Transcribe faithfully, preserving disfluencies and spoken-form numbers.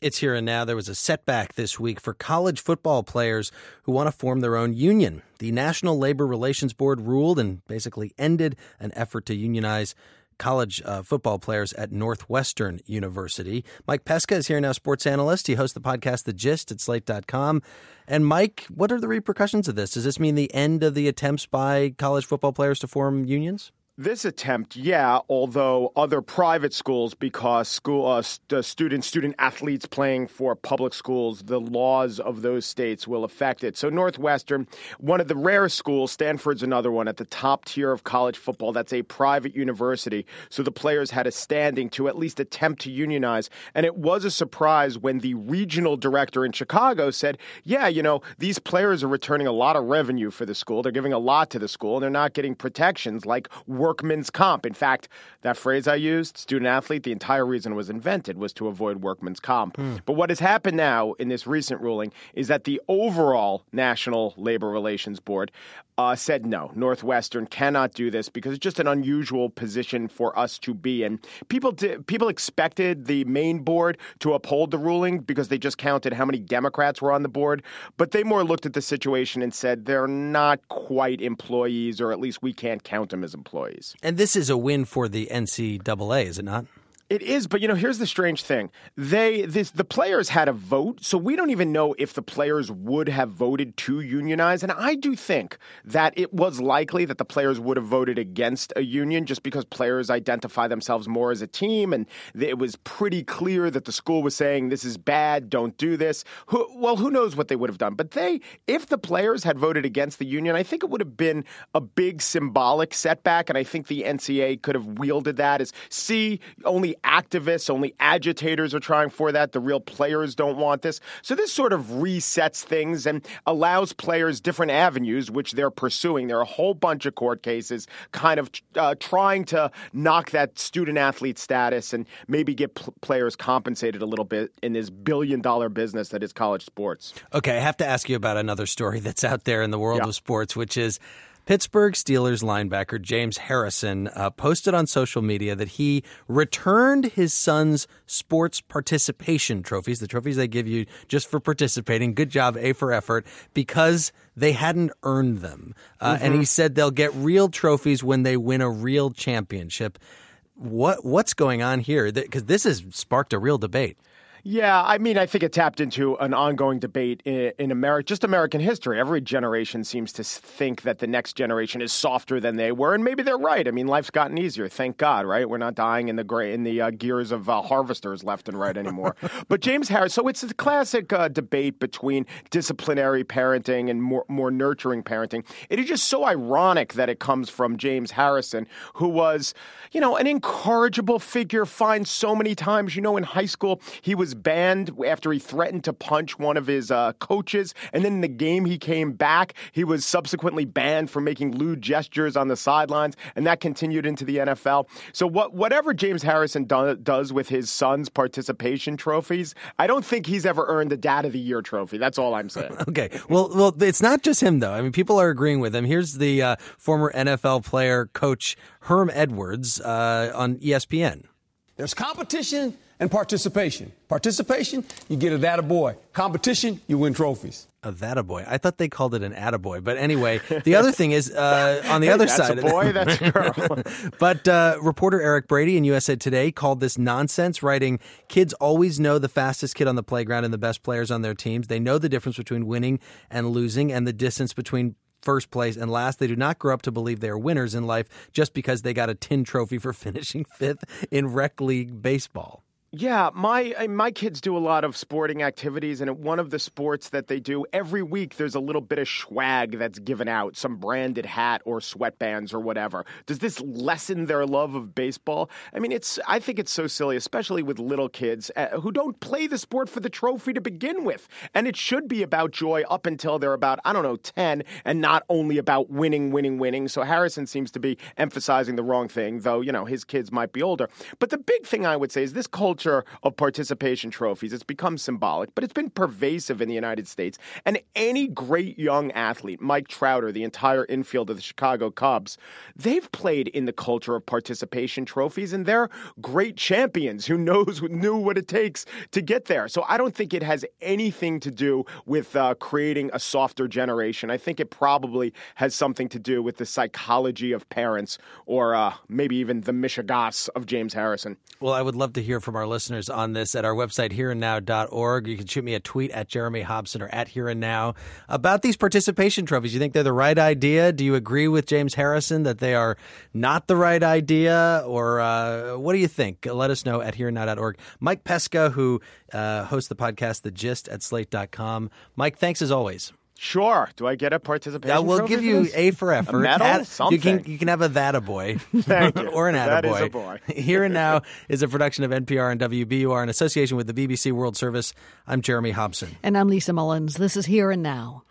It's here and now. There was a setback this week for college football players who want to form their own union. The National Labor Relations Board ruled and basically ended an effort to unionize college uh, football players at Northwestern University. Mike Pesca is here now, sports analyst. He hosts the podcast The Gist at slate dot com. And Mike, what are the repercussions of this? Does this mean the end of the attempts by college football players to form unions? This attempt, yeah, although other private schools, because school uh, st- student student athletes playing for public schools, the laws of those states will affect it. So Northwestern, one of the rare schools, Stanford's another one at the top tier of college football. That's a private university. So the players had a standing to at least attempt to unionize. And it was a surprise when the regional director in Chicago said, yeah, you know, these players are returning a lot of revenue for the school. They're giving a lot to the school, and they're not getting protections like workman's comp. In fact, that phrase I used, student athlete, the entire reason it was invented was to avoid workman's comp. Mm. But what has happened now in this recent ruling is that the overall National Labor Relations Board uh, said no, Northwestern cannot do this because it's just an unusual position for us to be in. People did, people expected the main board to uphold the ruling because they just counted how many Democrats were on the board, but they more looked at the situation and said they're not quite employees, or at least we can't count them as employees. And this is a win for the N C double A, is it not? It is, but, you know, here's the strange thing. They, this, the players had a vote, so we don't even know if the players would have voted to unionize. And I do think that it was likely that the players would have voted against a union just because players identify themselves more as a team. And it was pretty clear that the school was saying, this is bad, don't do this. Who, well, who knows what they would have done. But they, if the players had voted against the union, I think it would have been a big symbolic setback. And I think the N C A A could have wielded that as, see, only activists, only agitators are trying for that. The real players don't want this. So this sort of resets things and allows players different avenues, which they're pursuing. There are a whole bunch of court cases kind of uh, trying to knock that student athlete status and maybe get pl- players compensated a little bit in this billion dollar business that is college sports. Okay, I have to ask you about another story that's out there in the world yeah. of sports, which is Pittsburgh Steelers linebacker James Harrison uh, posted on social media that he returned his son's sports participation trophies, the trophies they give you just for participating. Good job, A for effort, because they hadn't earned them. Uh, mm-hmm. And he said they'll get real trophies when they win a real championship. What What's going on here? Because this has sparked a real debate. Yeah, I mean, I think it tapped into an ongoing debate in, in America, just American history. Every generation seems to think that the next generation is softer than they were, and maybe they're right. I mean, life's gotten easier, thank God, right? We're not dying in the gray, in the uh, gears of uh, harvesters left and right anymore. But James Harris, so it's a classic uh, debate between disciplinary parenting and more, more nurturing parenting. It is just so ironic that it comes from James Harrison, who was, you know, an incorrigible figure, fined so many times. You know, in high school, he was banned after he threatened to punch one of his uh, coaches. And then in the game he came back, he was subsequently banned for making lewd gestures on the sidelines. And that continued into the N F L. So what, whatever James Harrison do, does with his son's participation trophies, I don't think he's ever earned the Dad of the Year trophy. That's all I'm saying. Okay. Well, well, it's not just him, though. I mean, people are agreeing with him. Here's the uh, former N F L player, coach Herm Edwards uh, on E S P N. There's competition and participation. Participation, you get a attaboy. Competition, you win trophies. A attaboy. I thought they called it an attaboy. But anyway, the other thing is, uh, on the hey, other that's side. That's a boy, that's a girl. But uh, reporter Eric Brady in U S A Today called this nonsense, writing, kids always know the fastest kid on the playground and the best players on their teams. They know the difference between winning and losing and the distance between first place and last. They do not grow up to believe they are winners in life just because they got a tin trophy for finishing fifth in rec league baseball. Yeah, my my kids do a lot of sporting activities, and one of the sports that they do, every week there's a little bit of swag that's given out, some branded hat or sweatbands or whatever. Does this lessen their love of baseball? I mean, it's I think it's so silly, especially with little kids uh, who don't play the sport for the trophy to begin with. And it should be about joy up until they're about, I don't know, ten, and not only about winning, winning, winning. So Harrison seems to be emphasizing the wrong thing, though, you know, his kids might be older. But the big thing I would say is this culture culture of participation trophies. It's become symbolic, but it's been pervasive in the United States. And any great young athlete, Mike Trouter, the entire infield of the Chicago Cubs, they've played in the culture of participation trophies, and they're great champions who knows knew what it takes to get there. So I don't think it has anything to do with uh, creating a softer generation. I think it probably has something to do with the psychology of parents, or uh, maybe even the mishigas of James Harrison. Well, I would love to hear from our listeners on this at our website, here and now dot org. You can shoot me a tweet at Jeremy Hobson or at Here and Now about these participation trophies. You think they're the right idea? Do you agree with James Harrison that they are not the right idea? Or uh, what do you think? Let us know at here and now dot org. Mike Pesca, who uh, hosts the podcast The Gist at slate dot com. Mike, thanks as always. Sure. Do I get a participation Yeah, we'll trophy give for you this? A for effort. A medal? At, Something. You can, you can have a that a boy. Thank you. Or an That attaboy. is a boy. Here and Now is a production of N P R and W B U R in association with the B B C World Service. I'm Jeremy Hobson. And I'm Lisa Mullins. This is Here and Now.